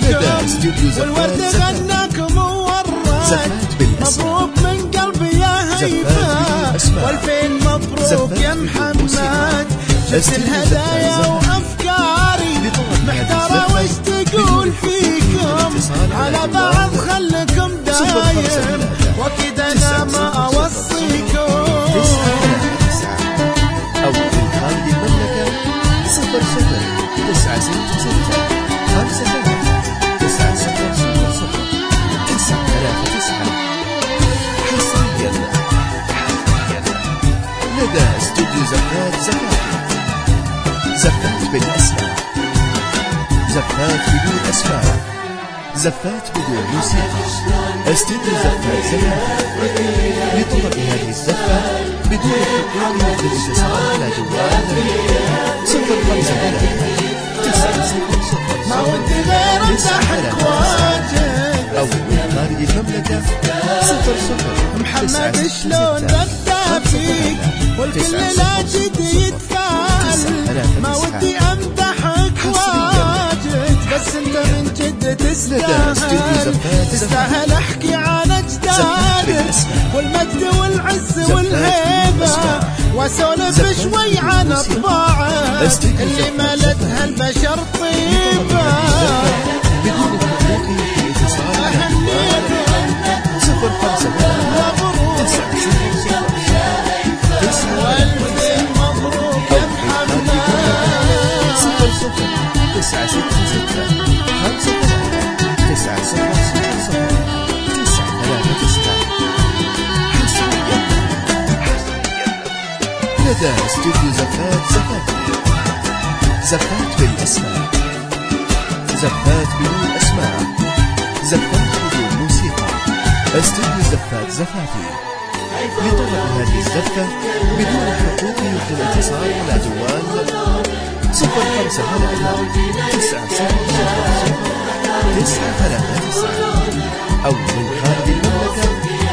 والورد غناكم وورد. مبروك من قلبي يا هيفا، والفين مبروك يا محمد. جبت الهدايا وافكاري محتارة وش تقول فيكم، على بعض خلكم دايم واكيد انا ما اوصيكم. أول خارج المملكة 00-963-900-900-939 حصريا لدى استوديو زفات زفاتي. زفات بالأسماء، زفات بدون أسماء، زفات بدون موسيقى. استوديو زفات زفاتي لطلب هذه الزفة بدون الحقوق والاتصال على جوال 05-900-900. ما ودي غير امدحك واجد. أول خارج المملكة 00-963-900-900. محمد شلون بدأ فيك والكل لا جد يتفاعل. ما ودي امدحك واجد بس انت من جد تستاهل. تستاهل احكي عن اجدادك والمجد والعز والهيبة، واسولف شوي عن اطباعك اللي ملتها البشر طيبة. بدون الحقوق والاتصال على جوال 050-900-900. مبروك يا محمد. 00-963-900-900-939 لدى استوديو زفات زفاتي. زفات بالأسماء، زفات بدون أسماء، زفات بدون موسيقى. استوديو زفات زفاتي لطلب هذه الزفة بدون الحقوق والاتصال على جوال 05-900-900-939 أو من خارج المملكة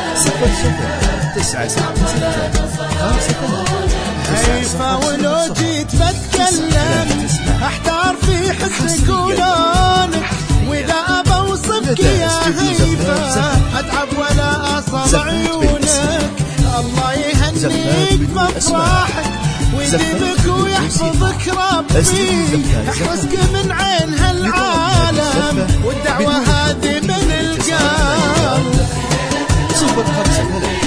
00-966-53. هيفا ولو جيت بتكلم احتار في حسك ولونك، واذا ابى اوصفك يا هيفا اتعب ولا اصل عيونك. الله يهنيك بافراحك ويديمك ويحفظك ربي، يحرسك من عين هالعالم والدعوة هذه من القلب. 05